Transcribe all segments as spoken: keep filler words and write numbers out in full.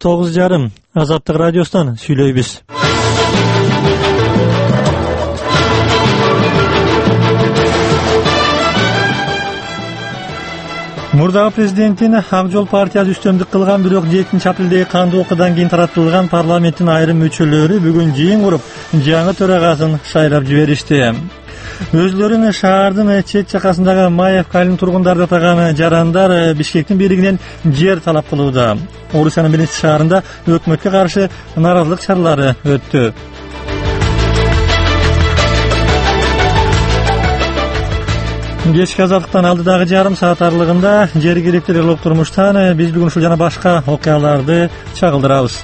тогуз жарым Азаттык радиосунан сүйлөйбүз. Мурдагы президенттин Ак жол партиясы үстөмдүк кылган, бирок жетинчи апрелдеги кандуу окуудан кийин таратылган парламенттин айрым мүчөлөрү бүгүн жыйын куруп, жаңы төрагасын шайлап жиберишти. Өзлөрүн шаардын чет жакасындагы Маевка айылынын тургундары атаган жарандар Бишкектин бийлигинен жер талап кылууда. Орусиянын биринчи шаарында өкмөткө каршы нааразылык чаралары өттү. Кечки азаттыктан алдыдагы жарым саат аралыгында жергиликтүү реалдык турмуштан биз бүгүн ушул жана башка окуяларды чагылдырабыз.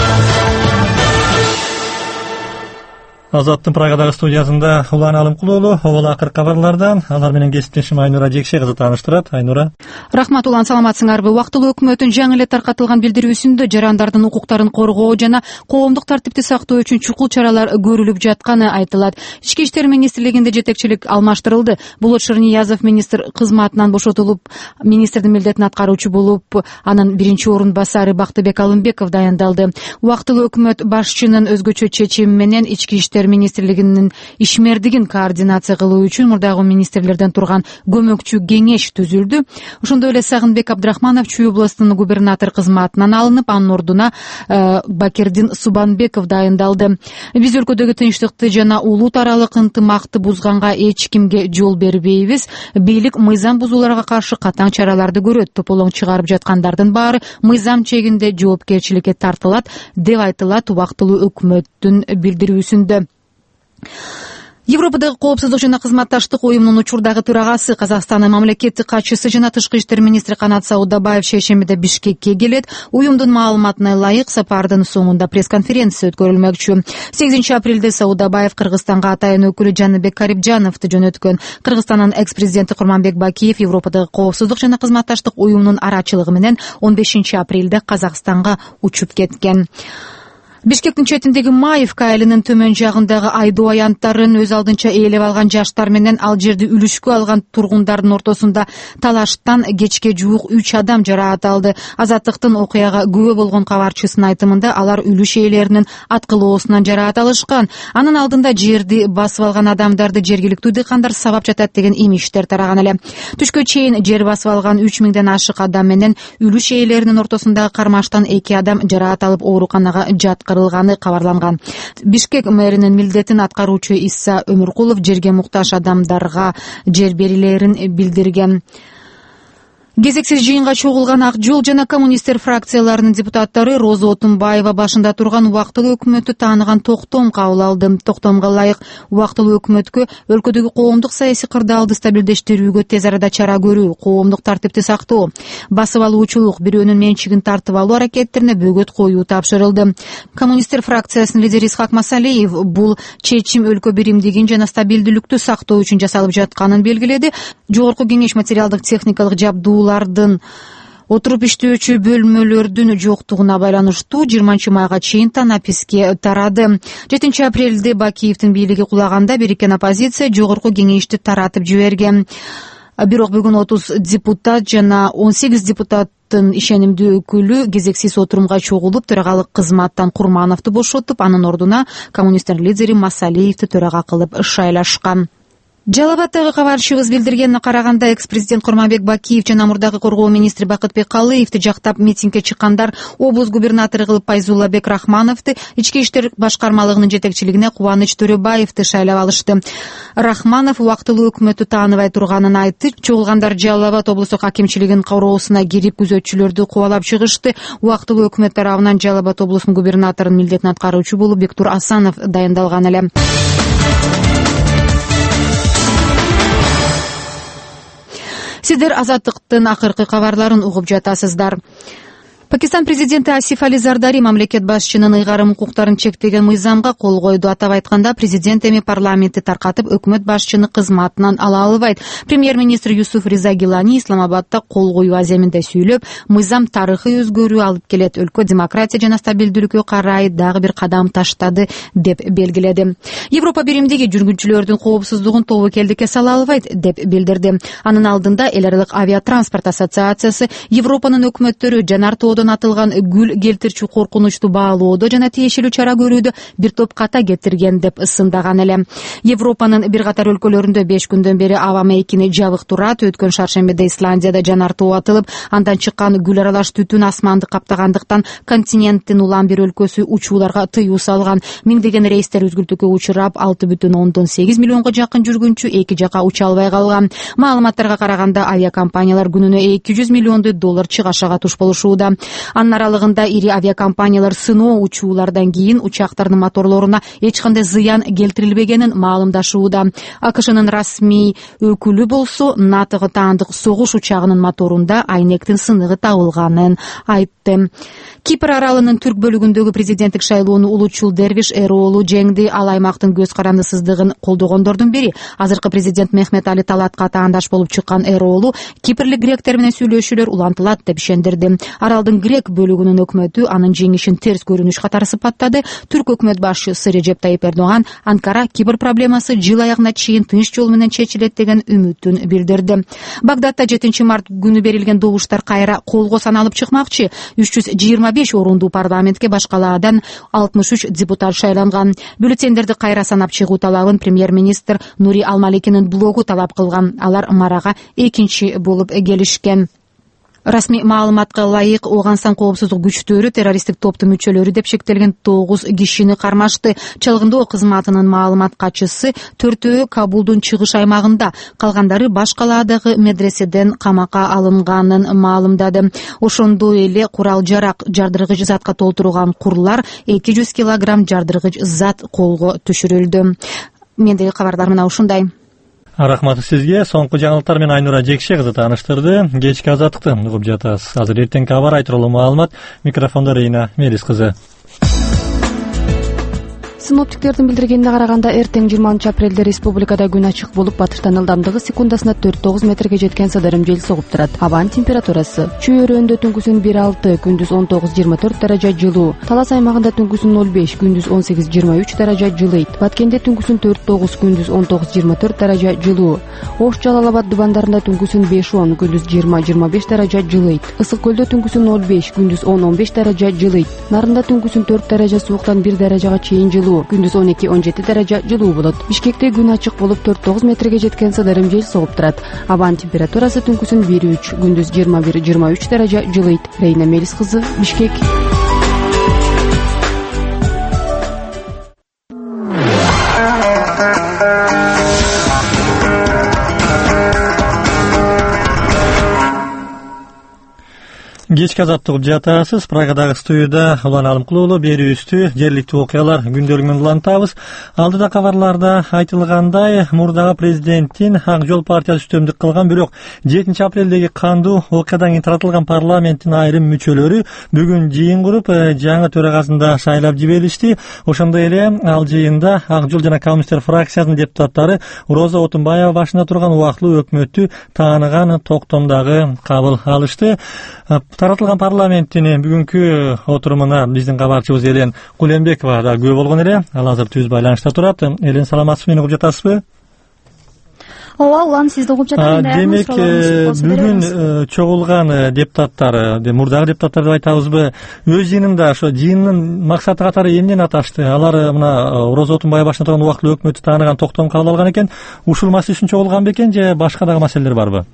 Азаттын Прагадагы студиясында Улан Алымкулуулу, обол акыр кабарлардан алар менен кесиптешим Айнура Жекше кызы тааныштырат. Айнура. Рахмат Улан, саламатсыңарбы? Убактылуу өкмөттүн жаңы эле таркатылган билдирүүсүндө жарандардын укуктарын коргоо жана коомдук тартипти сактоо үчүн чукул чаралар көрүлүп жатканы айтылат. Ички иштер министрлигинде жетекчилик алмаштырылды. Болот Шырниязов министр кызматынан бошотулуп, министрдин милдетин аткаруучу болуп, анын биринчи орун басары Бактыбек Алымбеков дайындалды. Убактылуу өкмөт башчынын өзгөчө чечими менен ички иштер министрлигинин ишмердигин координация кылуу үчүн мурдагы министрлерден турган көмөкчү кеңеш түзүлдү. Ошондой эле Сагынбек Абдрахманов Чүй областынын губернатор кызматынан алынып, анын ордуна э, Бакирдин Субанбеков дайындалды. Биз өлкөдөгү тынчтыкты жана улут аралык ынтымакты бузганга эч кимге жол бербейбиз. Бийлик мыйзам бузууларга каршы катаң чараларды көрөт. Тополоң чыгарып жаткандардын баары мыйзам чегинде жоопкерчиликке тартылат, деп айтылат убактылуу өкмөттүн билдирүүсүндө. Европадагы коопсуздук жана кызматташтык уюмунун учурдагы төрагасы, Казакстандын мамлекеттик катчысы жана тышкы иштер министри Канат Саудабаев шейшембиде Бишкекке келет. Уюмдун маалыматына ылайык сапардын соңунда пресс-конференция өткөрүлмөкчү. сегизинчи апрелде Саудабаев Кыргызстанга атайын өкүлү Жаныбек Карибжановду жөнөткөн. Кыргызстандын экс-президенти Курманбек Бакиев Европадагы коопсуздук жана кызматташтык уюмунун арачылыгы менен он бешинчи апрелде Казакстанга учуп кеткен. Бишкектин четиндеги Маевка айылынын төмөн жагындагы айдоо аянттарын өз алдынча ээлеп алган жаштар менен ал жерди үлүшкө алган тургундардын ортосунда талаштан кечке жуук үч адам жараат алды. Азаттыктын окуяга күбө болгон кабарчысынын айтымында алар үлүш ээлеринин аткылоосунан жараат алышкан. Анын алдында жерди басып алган адамдарды жергиликтүү дыйкандар сабап жатат деген имиштер тараган эле. Түшкө чейин жер басып алган үч миңден ашык адам менен үлүш ээлеринин ортосундагы кармаштан эки адам жараат алып ооруканага жаткырылган. Кабарланган. Бишкек мэринин милдетин аткаруучу Исса Өмүркулов жерге муктаж адамдарга жер берилерин билдирген. Кезексиз жыйынга чогулган Ак жол жана коммунисттер фракцияларынын депутаттары Роза Отунбаева башында турган убактылуу өкмөттү тааныган токтом кабыл алды. Токтомго ылайык убактылуу өкмөткө өлкөдөгү коомдук саясий кырдаалды стабилдештирүүгө тез арада чара көрүү, коомдук тартипти сактоо, басып алуучулук, бирөөнүн менчигин тартып алуу аракеттерине бөгөт коюу тапшырылды. Коммунисттер фракциясынын лидери Исхак Масалиев бул чечим өлкө биримдигин жана стабилдүүлүктү сактоо үчүн жасалып жатканын белгиледи. Жогорку кеңеш материалдык техникалык жабдуу лардын отуруп иштөөчү бөлмөлөрдүн жоктугуна байланыштуу жыйырманчы майга чейин танаписке тарады. жетинчи апрелде Бакиевдин бийлиги кулаганда бириккен оппозиция жогорку кеңешти таратып жиберген. Бирок бүгүн отуз депутат жана он сегиз депутаттын ишенимдүү өкүлү кезексиз отурумга чогулуп, төрагалык кызматтан Курмановду бошотуп, анын ордуна коммунисттер лидери Масалиевди төрага кылып шайлашкан. Жалал Абадтагы кабарчыбыз билдиргенине караганда, экс-президент Курманбек Бакиев жана мурдагы коргоо министри Бакытбек Калыевди жактап митингге чыккандар облус губернатору кылып Пайзуллабек Рахмановду, ички иштер башкармалыгынын жетекчилигине Кубаныч Төрөбаевди шайлап алышты. Рахманов убактылуу өкмөттү тааныбай турганын айтты. Чогулгандар Жалал Абад облустук акимчилигинин короосуна кирип күзөтчүлөрдү кубалап чыгышты. Убактылуу өкмөт тарабынан Жалал Абад облусунун губернаторунун милдетин аткаруучу болуп Бектур Асанов дайындалган эле. Сиздер Азаттыктын акыркы кабарларын угуп жатасыздар. Пакистан президенти Асиф Али Зардари мамлекет башчынын ыйгарым укуктарын чектеген мыйзамга кол койду. Атап айтканда, президент эми парламентти таркатып, өкмөт башчыны кызматынан ала албайт. Премьер-министр Юсуф Риза Гилани Исламабадда кол коюу аземинде сүйлөп, мыйзам тарыхый өзгөрүү алып келет, өлкө демократия жана стабилдүүлүккө карай дагы бир кадам таштады деп белгиледи. Европа биримдиги жүргүнчүлөрдүн коопсуздугун тобокелдикке сала албайт деп билдирди. Анын алдында эл аралык авиатранспорт ассоциациясы Европанын өкмөттөрү жанартоо жолоодон атылган гүл келтирчү коркунучту баалоодо жана тиешелүү чара көрүүдө бир топ ката кетирген деп ысымдаган эле. Европанын бир катар өлкөлөрүндө беш күндөн бери аба мейкини жабык турат. Өткөн шаршембиде Исландияда жанар тоо атылып, андан чыккан гүл аралаш түтүн асманды каптагандыктан континенттин улам бир өлкөсү учууларга тыюу салган. Миңдеген рейстер үзгүлтүүгө учурап, алты бүтүн ондон сегиз миллионго жакын жүргүнчү эки жака уча албай калган. Маалыматтарга караганда авиакомпаниялар күнүнө эки жүз миллиондой доллар чыгашага туш болушууда. Анын аралыгында ири авиакомпаниялар сыноо учуулардан кийин учактардын моторлоруна эч кандай зыян келтирилбегенин маалымдашууда. АКШнын расмий өкүлү болсо НАТОго таандык согуш учагынын моторунда айнектин сыныгы табылганын айтты. Кипр аралынын түрк бөлүгүндөгү президенттик шайлоону улутчул Дервиш Эроолу жеңди. Ал аймактын көз карандысыздыгын колдогондордун бири. Азыркы президент Мехмет Али Талатка таандаш болуп чыккан Эроолу кипрлик гректер менен сүйлөшүүлөр улантылат деп ишендирди. Аралдын грек бөлүгүнүн өкмөтү анын жеңишин терс көрүнүш катары сыпаттады. Түрк өкмөт башчысы Режеп Тайип Эрдоган Анкара Кипр проблемасы жыл аягына чейин тынч жол менен чечилет деген үмүтүн билдирди. Багдадда жетинчи март күнү берилген добуштар кайра колго саналып чыкмакчы. үч жүз жыйырма беш орундуу парламентке баш калаадан алтымыш үч депутат шайланган. Бюллетендерди кайра санап чыгуу талабын премьер-министр Нури Алмаликинин блогу талап кылган. Алар марага экинчи болуп келишкен. Расмий маалыматка ылайык Ооганстан коопсуздук күчтөрү террористтик топтун мүчөлөрү деп шектелген тогуз кишини кармашты. Чалгындоо кызматынын маалымат катчысы төртөө Кабулдун чыгыш аймагында, калгандары баш калаадагы медреседен камакка алынганын маалымдады. Ошондой эле курал жарак, жардыргыч затка толтурулган курлар, эки жүз килограмм жардыргыч зат колго түшүрүлдү. Мендеги кабардар мына ушундай. Рахмат сизге. Соңку жаңылыктар менен Айнура Жекше кызы тааныштырды. Кечки азаттыкты угуп жатасыз. Азыр эртеңки кабар айтырлуу маалымат. Микрофондо Рейна Мелис кызы. Синоптиктердин билдиргенине караганда эртең жыйырманчы апрелде республикада күн ачык болуп, батыштан ылдамдыгы секундасына төрт тогуз метрге жеткен сыдырым жел согуп турат. Абанын температурасы чөйрөндө түнкүсүн бир алты, күндүз он тогуз жыйырма төрт даража жылуу. Талас аймагында түнкүсүн ноль беш, күндүз он сегиз жыйырма үч даража жылыйт. Баткенде түнкүсүн төрт тогуз, күндүз он тогуз жыйырма төрт даража жылуу. Ош Жалал Абад дубандарында түнкүсүн беш он, күндүз жыйырма жыйырма беш даража жылыйт. Ысык көлдө түнкүсүн ноль беш, күндүз он он беш даража жылыйт. Нарында түнкүсүн төрт даража сууктан бир даражага чейин жылуу, күндүз он эки он жети даража жылуу болот. Бишкекте күн ачык болуп, төрт тогуз метрге жеткен сыдырым жел согуп турат. Абанын температурасы түнкүсүн бир үч, күндүз жыйырма бир жыйырма үч даража жылыйт. Рейна Мелис кызы, Бишкек. Кечки азаттык жатасыз. Прагадагы студияда Улан Алымкулуулу берүүбүздү жергиликтүү окуялар күндөлүгүнөн улантабыз. Алдыда кабарларда айтылгандай, мурдагы президенттин Ак жол партиясы үстөмдүк кылган, бирок жетинчи апрелдеги кандуу окуядан кийин таратылган парламенттин айрым мүчөлөрү бүгүн жыйын куруп, жаңы төрагасын да шайлап жиберишти. Ошондой эле ал жыйында Ак жол жана коммунисттер фракциясынын депутаттары Роза Отунбаева башында турган убактылуу өкмөттү тааныган токтомдагы кабыл алышты. Таратылган парламенттин бүгүнкү отурумуна биздин кабарчыбыз Элен Кулембекова да күбө болгон эле. Ал азыр түз байланышта турат. Элен, саламатсызбы, мени угуп жатасызбы? Ооба, Улан, сизди угуп жатам. Демек, бүгүн чогулган депутаттар, мурдагы депутаттар деп айтабызбы, өз жыйынында ошо жыйындын максаты катары эмнени аташты? Алар мына Роза Отунбаева башында турган убактылуу өкмөттү тааныган токтом кабыл алган экен. Ушул маселе үчүн чогулган бекен же башка дагы маселелер барбы?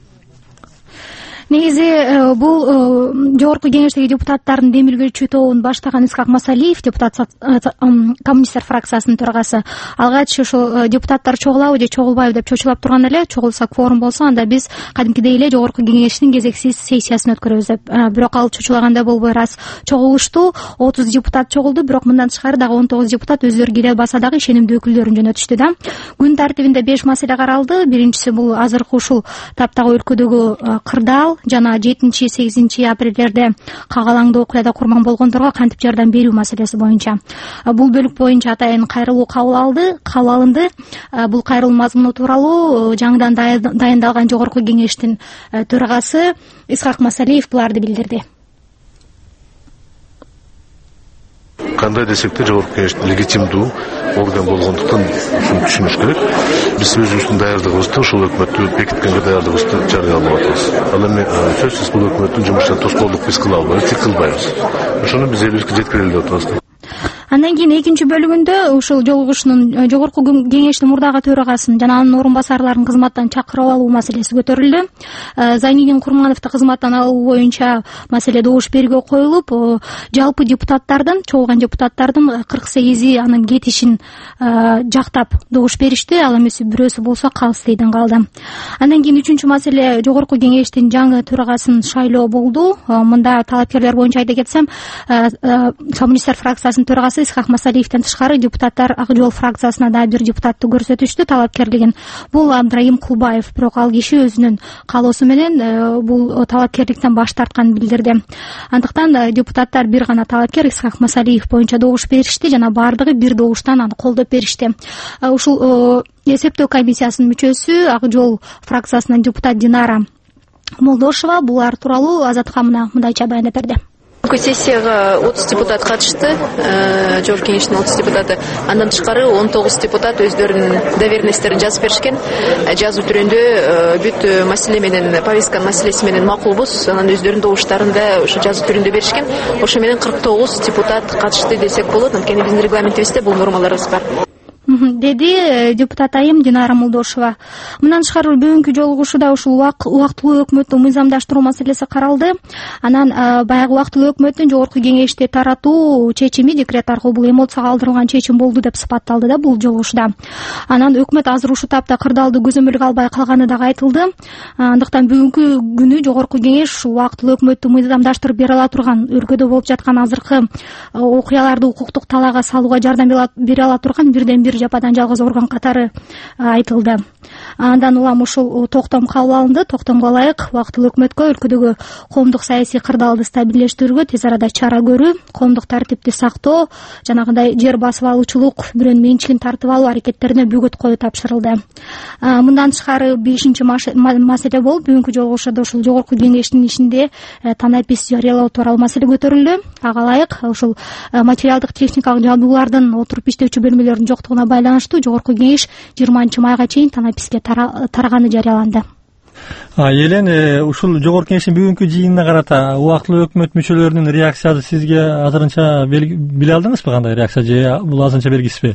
Негизи бул жогорку кеңештеги депутаттардын демилгөөчү тобун баштаган Исхак Масалиев, депутат коммунисттер фракциясынын төрагасы, алгач ошо депутаттар чогулабы же чогулбайбы деп чочулап турган эле. Чогулса кворум болсо, анда биз кадимкидей эле жогорку кеңештин кезексиз сессиясын өткөрөбүз деп. Бирок ал чочулагандай болбой раз чогулушту. отуз депутат чогулду, бирок мындан тышкары дагы он тогуз депутат өздөрү келе албаса дагы ишенимдүү өкүлдөрүн жөнөтүштү да. Күн тартибинде беш маселе каралды. Биринчиси бул азыркы ушул таптагы өлкөдөгү кырдаал жана жетинчи сегизинчи апрелдерде кагалаңдуу окуяда курман болгондорго кантип жардам берүү маселеси боюнча. Бул бөлүк боюнча атайын кайрылуу кабыл алды, кабыл алынды. Бул кайрылуу мазмуну тууралуу жаңыдан дайындалган жогорку кеңештин төрагасы Исхак Масалиев буларды билдирди. кандай десек де жогорку кеңеш легитимдүү орган болгондуктан ушуну түшүнүш керек. Биз өзүбүздүн даярдыгыбызды ушул өкмөттү бекиткенге даярдыгыбызды жарыялап атабыз. Ал эми сөзсүз бул өкмөттүн жумушуна тоскоолдук биз кыла албайбыз, тик кылбайбыз. Ошону биз элибизге жеткирели деп атабыз. Андан кийин экинчи бөлүгүндө ушул жолугушуунун жогорку кеңештин мурдагы төрагасын жана анын орун басарларын кызматтан чакырып алуу маселеси көтөрүлдү. Зайнидин Курмановду кызматтан алуу боюнча маселе добуш берүүгө коюлуп, жалпы депутаттардын, чогулган депутаттардын кырк сегизи анын кетишин жактап добуш беришти, ал эмес бирөөсү болсо калыстыйдын калды. Андан кийин үчүнчү маселе жогорку кеңештин жаңы төрагасын шайлоо болду. Мында талапкерлер боюнча айта кетсем, коммунисттер фракциясынын төрагасы Исхак Масалиевден тышкары депутаттар Ак жол фракциясына да бир депутатты көрсөтүштү талапкерлигин. Бул Абдрайым Кулбаев, бирок ал киши өзүнүн каалоосу менен бул талапкерликтен баш тартканын билдирди. Андыктан депутаттар бир гана талапкер Исхак Масалиев боюнча добуш беришти жана бардыгы бир добуштан аны колдоп беришти. Ушул эсептөө комиссиясынын мүчөсү Ак жол фракциясынын депутат Динара Молдошева булар тууралуу Азатка мындайча баяндап берди. Сессияга отуз депутат катышты, жогорку кеңештин отуз депутаты. Андан тышкары он тогуз депутат өздөрүнүн доверенностьтерин жазып беришкен. Жазуу түрүндө бүт маселе менен, повестканын маселеси менен макулбуз. Анан өздөрүнүн добуштарында ошо жазуу түрүндө беришкен. Ошо менен кырк тогуз депутат катышты десек болот. Анткени биздин регламентибизде бул нормаларыбыз бар, деди депутат айым Динара Молдошева. Мындан тышкары бүгүнкү жолугушууда ушул убактылуу өкмөттү мыйзамдаштыруу маселеси каралды. Анан баягы убактылуу өкмөттүн жогорку кеңешти таратуу чечими, декрет аркылуу бул эмоцияга алдырылган чечим болду деп сыпатталды да бул жолугушууда. Анан өкмөт азыр ушул тапта кырдаалды көзөмөлгө албай калганы дагы айтылды. Андыктан бүгүнкү күнү жогорку кеңеш ушул убактылуу өкмөттү мыйзамдаштырып бере ала турган, өлкөдө болуп жаткан азыркы окуяларды укуктук талаага салууга жардам бере ала турган бирден бир жападан жалгыз орган катары айтылды. Андан улам ушул токтом кабыл алынды. Токтомго ылайык убактылуу өкмөткө өлкөдөгү коомдук саясий кырдаалды стабилдештирүүгө тез арада чара көрүү, коомдук тартипти сактоо, жанагындай жер басып алуучулук, бирөөнүн менчигин тартып алуу аракеттерине бөгөт коюу тапшырылды. Мындан тышкары бешинчи маселе болуп, бүгүнкү жолугушууда ушул жогорку кеңештин ишинде танапис жарыялоо тууралуу маселе көтөрүлдү. Ага ылайык ушул материалдык техникалык жабдуулардын отуруп иштөөчү бөлмөлөрүнүн жоктугуна байланыштуу жогорку кеңеш жыйырманчы майга чейин танаписке тараганы жарыяланды. Елен, ушул жогорку кеңештин бүгүнкү жыйынына карата убактылуу өкмөт мүчөлөрүнүн реакциясы сизге азырынча биле алдыңызбы? Кандай реакция же бул азырынча белгисизби?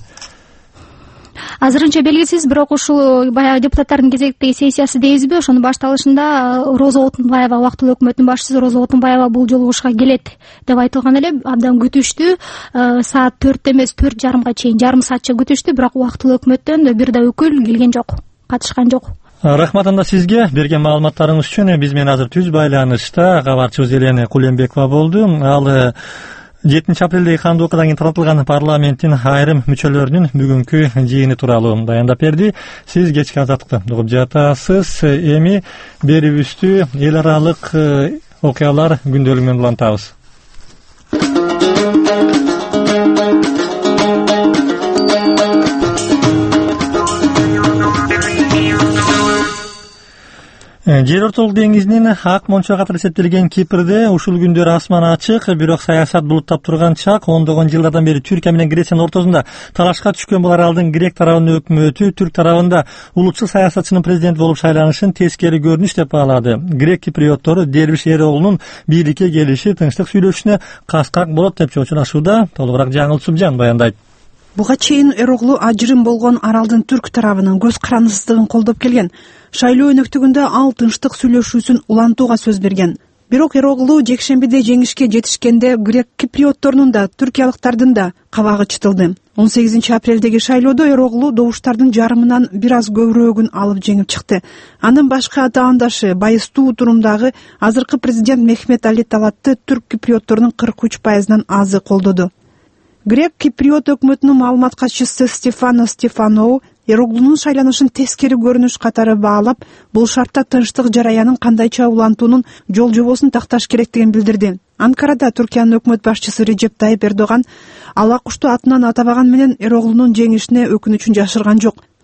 Азырынча белгисиз, бирок ушул баягы депутаттардын кезектеги сессиясы дейбизби, ошонун башталышында Роза Отунбаева, убактылуу өкмөттүн башчысы Роза Отунбаева бул жолугушка келет деп айтылган эле, абдан күтүштү. Саат төрттө эмес, төрт жарымга чейин жарым саатча күтүштү, бирок убактылуу өкмөттөн бир да өкүл келген жок, катышкан жок. Рахмат анда сизге берген маалыматтарыңыз үчүн. Биз менен азыр түз байланышта кабарчыбыз Елена Кулембекова болду. Ал жетинчи апрелдеги кандуу окуудан кийин таратылган парламенттин айрым мүчөлөрүнүн бүгүнкү жыйыны тууралуу баяндап берди. Сиз кечки Азаттыкты угуп жатасыз. Эми берүүбүздү эл аралык окуялар күндөлүгү менен улантабыз. Жер ортолук деңизинин ак мончо катары эсептелген Кипрде ушул күндөр асман ачык, бирок саясат булуттап турган чак. Ондогон жылдардан бери Түркия менен Грециянын ортосунда талашка түшкөн бул аралдын грек тарабынын өкмөтү Түрк тарабында улутчул саясатчынын президент болуп шайланышын тескери көрүнүш деп баалады. Грек киприоттору Дербиш Эроглунун бийликке келиши тынчтык сүйлөшүүнө каскак болот деп чочулашууда. Толугураак Жаңыл Субжан баяндайт. Буга чейин Эроглу ажырым болгон аралдын түрк тарабынын көз карандысыздыгын колдоп келген. Шайлоо өнөктүгүндө ал тынчтык сүйлөшүүсүн улантууга сөз берген. Бирок Эроглу жекшембиде жеңишке жетишкенде грек киприотторунун да түркиялыктардын да кабагы чытылды. он сегизинчи апрелдеги шайлоодо Эроглу добуштардын жарымынан бир аз көбүрөөгүн алып жеңип чыкты. Анын башкы атаандашы байыстуу турумдагы азыркы президент Мехмет Али Талатты түрк киприотторунун кырк үч пайызынан азы колдоду. Грек киприот өкмөтүнүн маалымат катчысы Стефано Стефаноу Эроглунун шайланышын тескери көрүнүш катары баалап, бул шартта тынчтык жараянын кандайча улантуунун жол жобосун такташ керектигин билдирди. Анкарада Түркиянын өкмөт башчысы Реджеп Тайип Эрдоган ала кушту атынан атабаган менен Эроглунун жеңишине өкүнүчүн жашырган жок.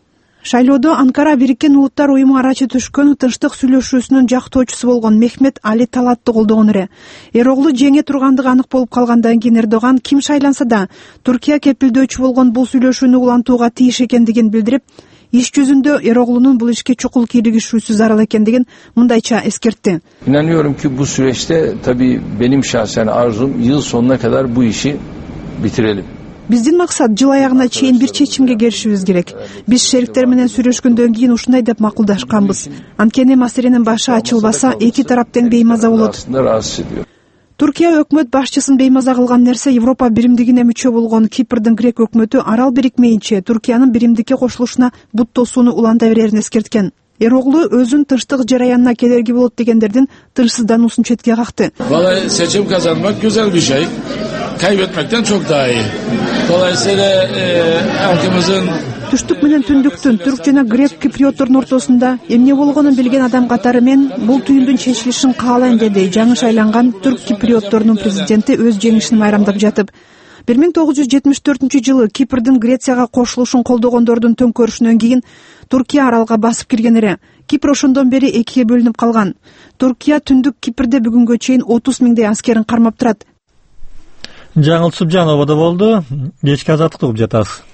Шайлоодо Анкара Бириккен Улуттар уюму арачы түшкөн тынчтык сүйлөшүүсүнүн жактоочусу болгон Мехмет Али Талатты колдогон эле. Эроглу жеңе тургандыгы анык болуп калгандан кийин Эрдоган ким шайланса да Түркия кепилдөөчү болгон бул сүйлөшүүнү улантууга тийиш экендигин билдирип, иш жүзүндө Эроглунун бул ишке чукул кийлигишүүсү зарыл экендигин мындайча эскертти. İnanıyorum ki bu süreçte tabii benim şahsen arzum yıl sonuna kadar bu işi bitirelim. Биздин максат жыл аягына чейин бир чечимге келишибиз керек. Биз шериктер менен сүйлөшкөндөн кийин ушундай деп макулдашканбыз. Анткени маселенин башы ачылбаса, эки тарап тең беймаза болот. Түркия өкмөт башчысын беймаза кылган нерсе Европа биримдигине мүчө болгон Кипрдин грек өкмөтү арал бирикмейинче Түркиянын биримдикке кошулушуна бут тосууну уланта берерин эскерткен. Эроглу өзүн тынчтык жараянына кедерги болот дегендердин тынчсыздануусун четке какты. Vallahi seçim kazanmak güzel bir şey. Kaybetmekten çok daha iyi. Dolayısıyla e, halkımızın Түштүк менен түндүктүн түрк жана грек киприоттордун ортосунда эмне болгонун билген адам катары мен бул түйүндүн чечилишин каалайм деди жаңы шайланган түрк киприоттордун президенти өз жеңишин майрамдап жатып. бир миң тогуз жүз жетимиш төртүнчү жылы Кипрдин Грецияга кошулушун колдогондордун төңкөрүшүнөн кийин Түркия аралга басып кирген эле. Кипр ошондон бери экиге бөлүнүп калган. Түркия түндүк Кипрде бүгүнгө чейин отуз миңдей аскерин кармап турат. Жаңыл Субжановада болду. Кечки азаттыкты угуп жатасыз.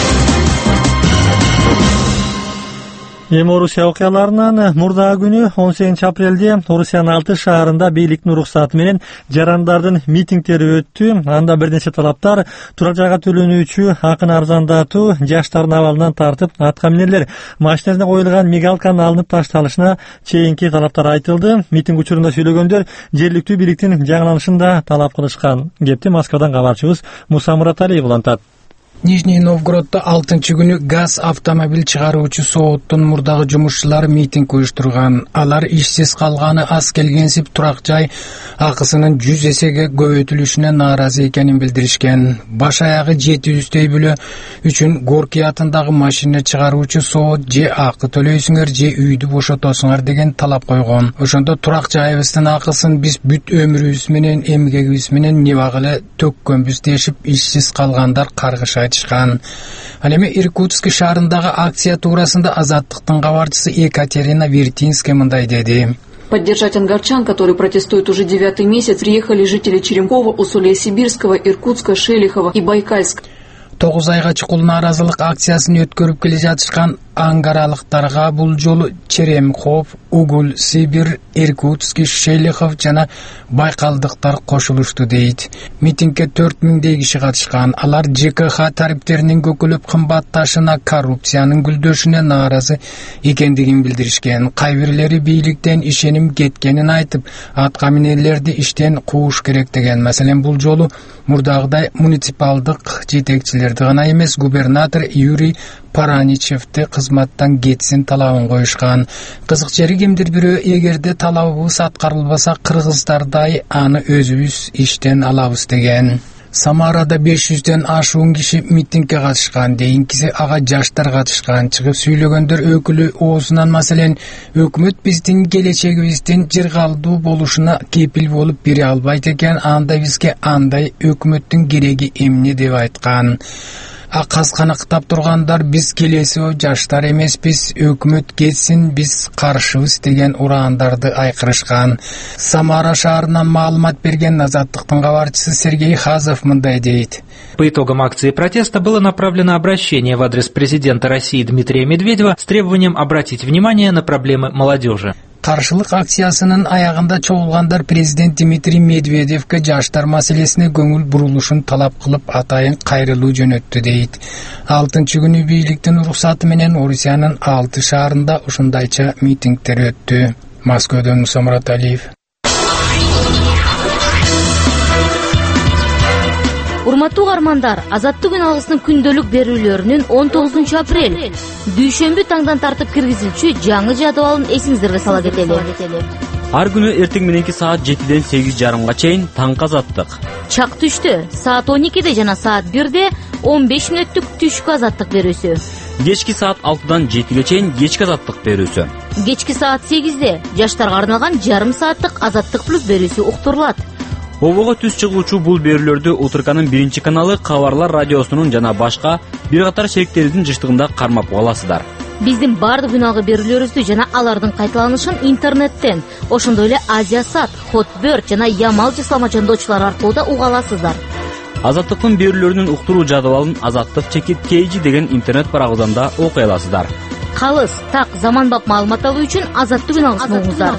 Эми Орусия окуяларынан мурдагы күнү он сегизинчи апрелде Орусиянын алты шаарында бийликтин уруксаты менен жарандардын митингдери өттү. Анда бир нече талаптар: турак жайга төлөнүүчү акын арзандатуу, жаштардын абалынан тартып атка минерлер, машинасына коюлган мигалканын алынып ташталышына чейинки талаптар айтылды. Митинг учурунда сүйлөгөндөр жергиликтүү бийликтин жаңыланышын да талап кылышкан. Кепти Москвадан кабарчыбыз Муса Мураталиев улантат. Нижний Новгороддо алтынчы күнү газ автомобиль чыгаруучу Сооттун мурдагы жумушчулары митинг уюштурган. Алар ишсиз калганы аз келгенсип турак жай акысынын жүз эсеге көбөйтүлүшүнө нааразы экенин билдиришкен. Баш аягы жети жүздөй бүлө үчүн Горький атындагы машина чыгаруучу Соот же акы төлөйсүңөр же үйдү бошотосуңар деген талап койгон. Ошондо турак жайыбыздын акысын биз бүт өмүрүбүз менен, эмгегибиз менен небагыле төккөнбүз дешип ишсиз калгандар каргыш айтышкан. Ал эми Иркутск шаарындагы акция туурасында Азаттыктын кабарчысы Екатерина Вертинская мындай деди. Поддержать ангарчан, которые протестуют уже девятый месяц, приехали жители Черемкова, Усолья-Сибирского, Иркутска, Шелихова и Байкальска. тогуз айга чукул нааразылык акциясын өткөрүп келе жатышкан ангаралыктарга бул жолу Черемков, Угул, Сибир, Иркутск, Шелихов жана байкалдыктар кошулушту дейт. Митингге төрт миңдей киши катышкан. Алар ЖКХ тарифтеринин көкөлөп кымбатташына, коррупциянын гүлдөшүнө нааразы экендигин билдиришкен. Кайбирлери бийликтен ишеним кеткенин айтып, атка минерлерди иштен кууш керек деген. Маселен, бул жолу мурдагыдай муниципалдык жетекчилерди гана эмес, губернатор Юрий Параничевди кызматтан кетсин талабын коюшкан. Кызык жери кимдир бирөө эгерде талабыбыз аткарылбаса кыргыздардай аны өзүбүз иштен алабыз деген. Самарада беш жүздөн ашуун киши митингге катышкан. Дейинкиси ага жаштар катышкан. Чыгып сүйлөгөндөр өкүлү оозунан маселен өкмөт биздин келечегибиздин жыргалдуу болушуна кепил болуп бере албайт экен, анда бизге андай өкмөттүн кереги эмне деп айткан. Акас канактап тургандар биз келесио жаштар эмеспиз, өкмөт кетсин, биз каршыбыз деген ураандарды айкырышкан. Самара шаарынан маалымат берген Азаттыктын кабарчысы Сергей Хазов мындай дейт. По итогам акции протеста было направлено обращение в адрес президента России Дмитрия Медведева с требованием обратить внимание на проблемы молодежи. Каршылык акциясынын аягында чогулгандар президент Дмитрий Медведевке жаштар маселесине көңүл бурулушун талап кылып атайын кайрылуу жөнөттү дейт. алтынчы күнү бийликтин уруксаты менен Орусиянын алты шаарында ушундайча митингдер өттү. Москвадан Муса Мураталиев. Урматтуу угармандар, Азаттык күн алгысынын күндөлүк берүүлөрүнүн он тогузунчу апрель дүйшөмбү таңдан тартып киргизилчү жаңы жадыбалын эсиңиздерге сала кетели. Ар күнү эртең мененки саат жетиден сегиз жарымга чейин таңкы азаттык. Чак түштө саат он экиде жана саат бирде он беш мүнөттүк түшкү азаттык берүүсү. Кечки саат алтыдан жетиге чейин кечки азаттык берүүсү. Кечки саат сегизде жаштарга арналган жарым сааттык азаттык плюс берүүсү уктурулат. Обого түз чыгуучу бул берүүлөрдү Утурканын биринчи каналы, Кабарлар радиосунун жана башка бир катар шериктерибиздин жыштыгында кармап аласыздар. Биздин бардык үналгы берүүлөрүбүздү жана алардын кайталанышын интернеттен, ошондой эле Азиясат, Хотберт жана Ямал жасалма жандоочулар аркылуу да уга аласыздар. Азаттыктын берүүлөрүнүн уктуруу жадыбалын Азаттык чекит Кейжи деген интернет барагында окуй аласыздар. Калыс, так, заманбап маалымат алуу үчүн Азаттык үналгысын угуңуздар.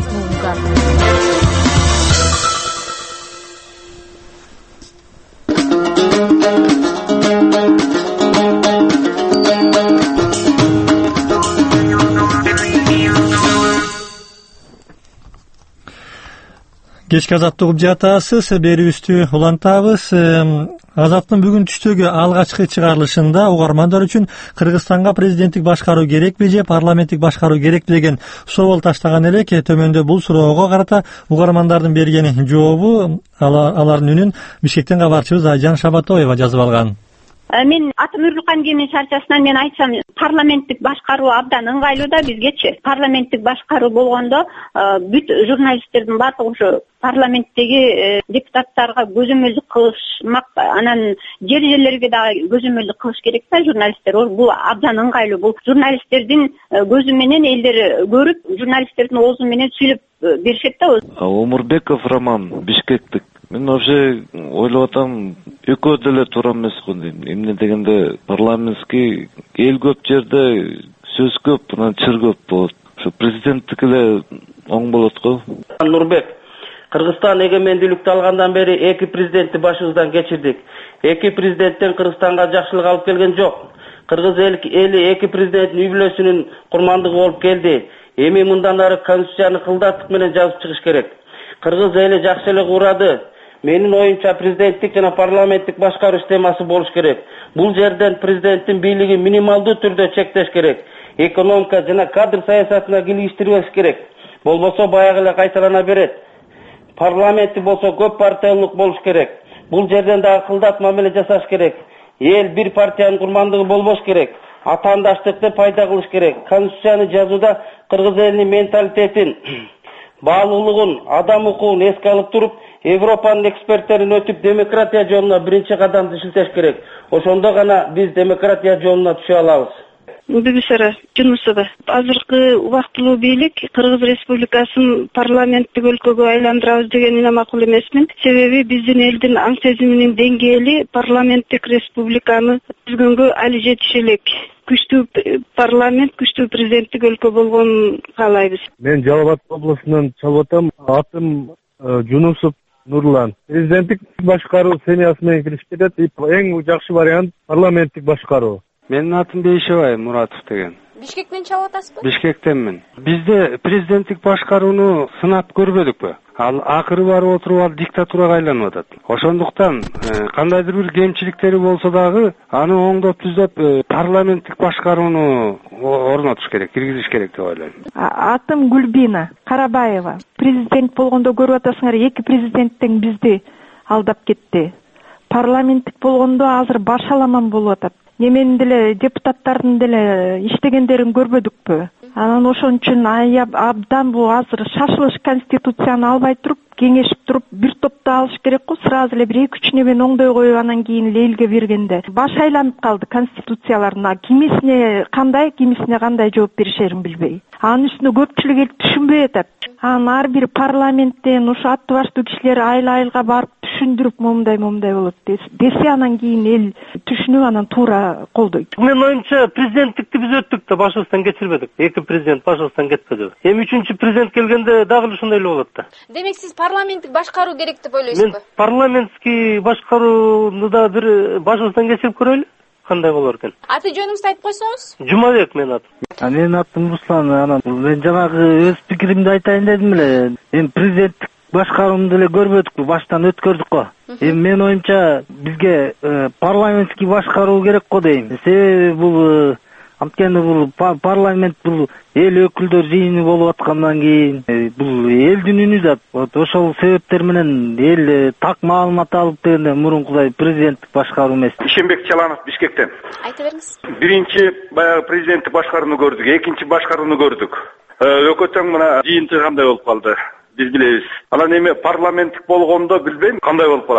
Кечки Азаттык угуп жатасыз, берүүбүздү улантабыз. Азаттын бүгүн түштөгү алгачкы чыгарылышында угармандар үчүн Кыргызстанга президенттик башкаруу керекпи же парламенттик башкаруу керекпи деген соол таштаган элек. Төмөндө бул суроого карата угармандардын берген жообу, алардын үнүн Бишкектен кабарчыбыз Айжан Шабатоева жазып алган. Мен атым Үрлүкан Кемин шарчасынан мен айтсам, парламенттик башкаруу абдан ыңгайлуу да бизгечи. Парламенттик башкаруу болгондо бүт журналисттердин баардыгы ошо парламенттеги депутаттарга көзөмөлдүк кылышмак, анан жер жерлерге дагы көзөмөлдүк кылыш керек да журналисттер. Бул абдан ыңгайлуу. Бул журналисттердин көзү менен элдер көрүп, журналисттердин оозу менен сүйлөп беришет да. Омурбеков Роман, Бишкектик. Мен вообще ойлоп атам, экөө деле туура эмес го дейм. Эмне дегенде парламентский эл көп жерде сөз көп, анан чыр көп болот. Ошо президенттик эле оң болот го. Нурбек, Кыргызстан эгемендүүлүктү алгандан бери эки президентти башыбыздан кечирдик. Эки президенттен Кыргызстанга жакшылык алып келген жок. Кыргыз эли эки президенттин үй бүлөсүнүн курмандыгы болуп келди. Эми мындан ары конституцияны кылдаттык менен жазып чыгыш керек. Кыргыз эли жакшы эле курады. Менин оюмча президенттик жана парламенттик башкаруу системасы болуш керек. Бул жерден президенттин бийлиги минималдуу түрдө чектеш керек. Экономика жана кадр саясатына киргиштирбеш керек. Болбосо баягы эле кайталана берет. Парламентти болсо көп партиялык болуш керек. Бул жерден дагы кылдат мамиле жасаш керек. Эл бир партиянын курмандыгы болбош керек. Атаандаштыкты пайда кылыш керек. Конституцияны жазууда кыргыз элинин менталитетин, баалуулугун, адам укугун эске алып туруп, Европанын эксперттерин өтүп демократия жолуна биринчи кадамды шилтеш керек. Ошондо гана биз демократия жолуна түшө алабыз. Бибисара Жунусова. Азыркы убактылуу бийлик Кыргыз Республикасын парламенттик өлкөгө айландырабыз дегенине макул эмесмин. Себеби биздин элдин аң сезиминин деңгээли парламенттик республиканы түзгөнгө али жетише элек. Күчтүү парламент, күчтүү президенттик өлкө болгонун каалайбыз. Мен Жалал Абад облусунан чалып атам. Атым Жунусов Нурлан. Президенттик башкаруу семьясы менен киришип кетет. Эң жакшы вариант парламенттик башкаруу. Менин атым Бейшебай Муратов деген. Бишкектен чалып атасызбы? Бишкектенмин. Бизде президенттик башкарууну сынап көрбөдүкпү? Ал акыры барып отуруп ал диктатурага айланып атат. Ошондуктан кандайдыр бир кемчиликтери болсо дагы аны оңдоп түзөп парламенттик башкарууну орнотуш керек, киргизиш керек деп ойлойм. Атым Гүлбина Карабаева. Президент болгондо көрүп атасыңар, эки президенттен бизди алдап кетти. Парламенттик болгондо азыр башаламан болуп атат. Неменин деле депутаттардын деле иштегендерин көрбөдүкпү? Анан ошон үчүн аяб абдан бул азыр шашылыш конституцияны албай туруп, кеңешип туруп, бир топту алыш керек го, сразу эле бир эки үч небени оңдой коюп анан кийин элге бергенде. Баш айланып калды конституцияларына. Кимисине кандай, кимисине кандай жооп беришерин билбей. Анын үстүнө көпчүлүк эл түшүнбөй атат. Анан ар бир парламенттен ошо аты баштуу кишилер айыл айылга барып түшүндүрүп момундай момундай болот десе, анан кийин эл түшүнүп анан туура колдойт. Мен оюмча президенттикти биз өттүк да башыбыздан кечирбедик. Эки президент башыбыздан кетпеди. Эми үчүнчү президент келгенде дагы ушундай эле болот да. Демек сиз парламенттик башкаруу керек деп ойлойсузбу? Мен парламентский башкарууну да бир башыбыздан кечирип көрөлү. Кандай болор экен? Аты жөнүңүздү айтып койсоңуз? Жумабек менин атым. Менин атым Руслан. Анан мен жанагы өз пикиримди айтайын дедим эле. Эми президенттик башкарууну деле көрбөдүкпү, баштан өткөрдүк го. Эми менин оюмча бизге парламентский башкаруу керек го дейм. Себеби бул анткени бул парламент бул эл өкүлдөр жыйыны болуп аткандан кийин бул элдин үнү да. Ошол себептер менен эл так маалымат алып дегенде мурункудай президенттик башкаруу эмес. Ишенбек Чаланов Бишкектен. Айта бериңиз. Биринчи баягы президенттик башкарууну көрдүк, экинчи башкарууну көрдүк. Өкө тең мына жыйынтыгы кандай болуп калды? Биз билебиз. Анан эми парламенттик болгондо билбейм кандай болуп калат.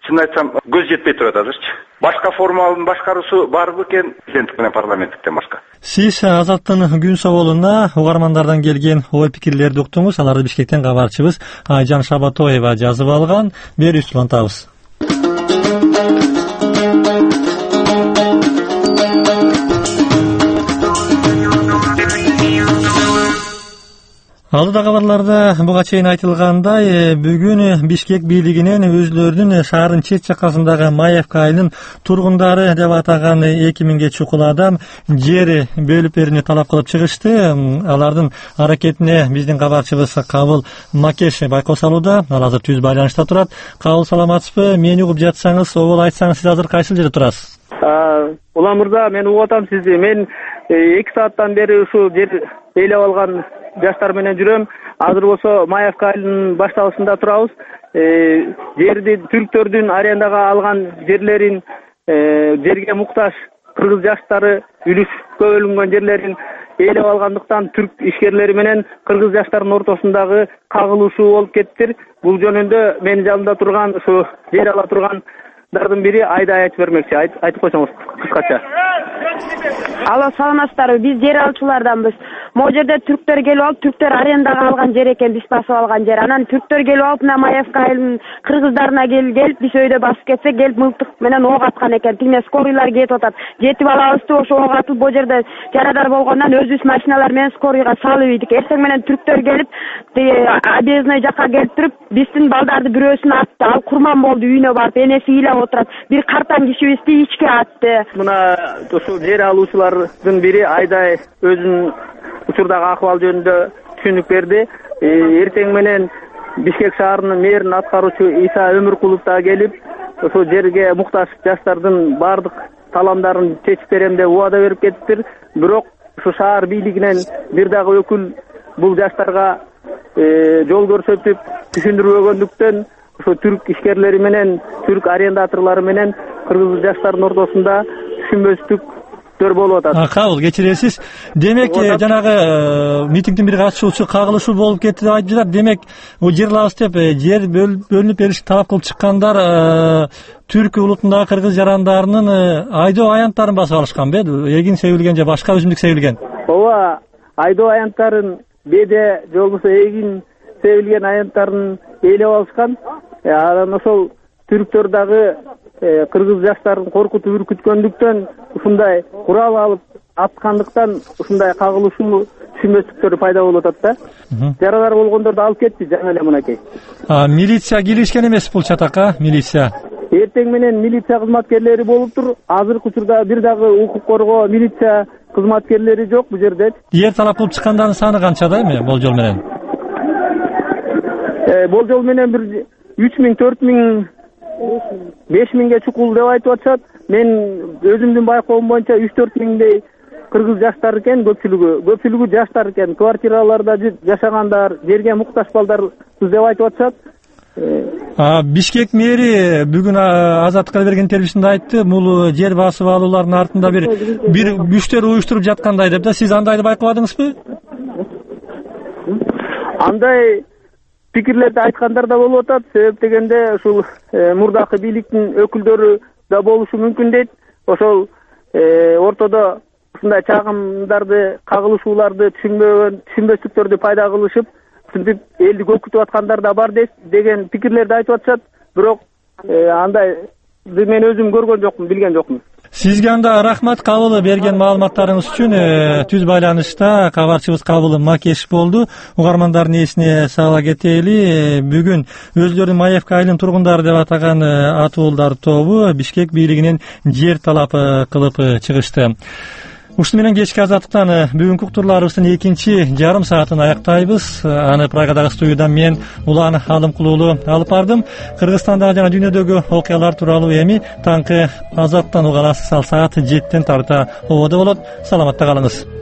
чынын айтсам көз жетпей турат азырчы. Башка формалдын башкаруусу бар бекен президенттик менен парламенттиктен башка. Сиз Азаттын күн соолуна угармандардан келген ой пикирлерди уктуңуз. Аларды Бишкектен кабарчыбыз Айжан Шабатоева жазып алган. Бери улантабыз. Алдыда кабарларда буга чейин айтылгандай, бүгүн Бишкек бийлигинен өзлөрүнүн шаардын чет жакасындагы Маевка айылынын тургундары деп атаган эки миңге чукул адам жер бөлүп берүүнү талап кылып чыгышты. Алардын аракетине биздин кабарчыбыз Кабыл Макеш байкоо салууда. Ал азыр түз байланышта турат. Кабыл, саламатсызбы? Мени угуп жатсаңыз, обол айтсаңыз, сиз азыр кайсыл жерде турасыз? Улан мырза, мен угуп атам сизди. Мен эки сааттан бери ушул жер ээлеп алган жаштар менен жүрөм. Азыр болсо Маевка айылынын башталышында турабыз. Жерди түрктөрдүн арендага алган жерлерин, жерге муктаж кыргыз жаштары үлүшкө бөлүнгөн жерлерин ээлеп алгандыктан түрк ишкерлери менен кыргыз жаштарынын ортосундагы кагылышуу болуп кетти. Бул жөнүндө менин жанымда турган ушу жер ала тургандардын бири Айдай айтып бермекчи. Айтып койсоңуз кыскача. Алло, саламатсыздарбы? Биз жер алчуларданбыз. Могу жерде түрктөр келип алып, түрктөр арендага алган жер экен, биз басып алган жер. Анан түрктөр келип алып, мына Маевка айылынын кыргыздарына келип, биз өйдө басып кетсек, келип мылтык менен ок аткан экен. Тигине скорыйлар кетип атат. Жетип алабызды, ошо ок атылып, бу жерде жарадар болгондон өзүбүз машиналар менен скорыйга салып ийдик. Эртең менен түрктөр келип, объездной жакка келип туруп, биздин балдарды бирөөсүн атты. Ал курман болду, үйүнө барып, энеси ыйлап отурат. Бир картан кишибизди ичке атты. Мына ушул жер алуучулардын бири Айдай өзүнүн учурдагы акыбал жөнүндө түшүнүк берди. Эртең менен Бишкек шаарынын мэрин аткаруучу Иса Өмүркулов да келип, ошол жерге муктаж жаштардын бардык таламдарын чечип берем деп убада берип кетиптир. Бирок ушу шаар бийлигинен бир дагы өкүл бул жаштарга жол көрсөтүп түшүндүрбөгөндүктөн ошо түрк ишкерлери менен, түрк арендаторлору менен кыргыз жаштардын ортосунда түшүнбөстүктөр болуп атат. Кабыл, кечиресиз. Демек, жанагы митингдин бир катышуучу кагылышуу болуп кетти деп айтып жатат. Демек, бул жер алабыз деп жер бөлүнүп беришти талап кылып чыккандар түрк улутундагы кыргыз жарандарынын айдоо аянттарын басып алышкан бе? Эгин себилген же башка өсүмдүк себилген? Ооба, айдоо аянттарын, беде же болбосо эгин себилген аянттарын ээлеп алышкан. Анан ошол түрктөр дагы кыргыз жаштарын коркутуп үркүткөндүктөн ушундай курал алып аткандыктан ушундай кагылышуу түшүнбөстүктөр пайда болуп атат да. Жарадар болгондорду алып кетти жаңы эле мынакей. Милиция киришкен эмес бул чатакка, милиция? Эртең менен милиция кызматкерлери болуптур. Азыркы учурда бир дагы укук коргоо милиция кызматкерлери жок бу жерде. Жер талап кылып чыккандардын саны канчада эми болжол менен? Болжол менен бир үч миң, төрт миң, беш миңге чукул деп айтып атышат. Мен өзүмдүн байкоом боюнча үч төрт миңдей кыргыз жаштар экен, көпчүлүгү. Көпчүлүгү жаштар экен. Квартираларда жашагандар, жерге муктаж балдар деп айтып атышат. Бишкек мэри бүгүн Азаттыкка берген интервьюсунда айтты, бул жер басып алуулардын артында бир бир күчтөр уюштуруп жаткандай деп да. Сиз андайды байкабадыңызбы? Андай пикирлерди айткандар да болуп атат. Себеп дегенде ушул мурдакы бийликтин өкүлдөрү да болушу мүмкүн дейт. Ошол ортодо ушундай чагымдарды, кагылышууларды түшүнбөгөн, түшүнбөстүктөрдү пайда кылышып, ушинтип элди көкүтүп аткандар да бар деген пикирлерди айтып атышат. Бирок андайды мен өзүм көргөн жокмун, билген жокмун. Сизге анда рахмат, Кабыл, берген маалыматтарыңыз үчүн. Түз байланышта кабарчыбыз Кабыл Макеш болду. Угармандардын эсине сала кетели, бүгүн өзлөрүн Маевка айылынын тургундары деп атаган атуулдар тобу Бишкек бийлигинен жер талап кылып чыгышты. Ушуну менен кечки Азаттыктан бүгүнкү уктурларыбыздын экинчи жарым саатын аяктайбыз. Аны Прагадагы студиядан мен Улан Алымкулуулу алып бардым. Кыргызстандагы жана дүйнөдөгү окуялар тууралуу эми таңкы Азаттан уга аласыз. Ал саат жетиден тарта ободо болот. Саламатта калыңыз.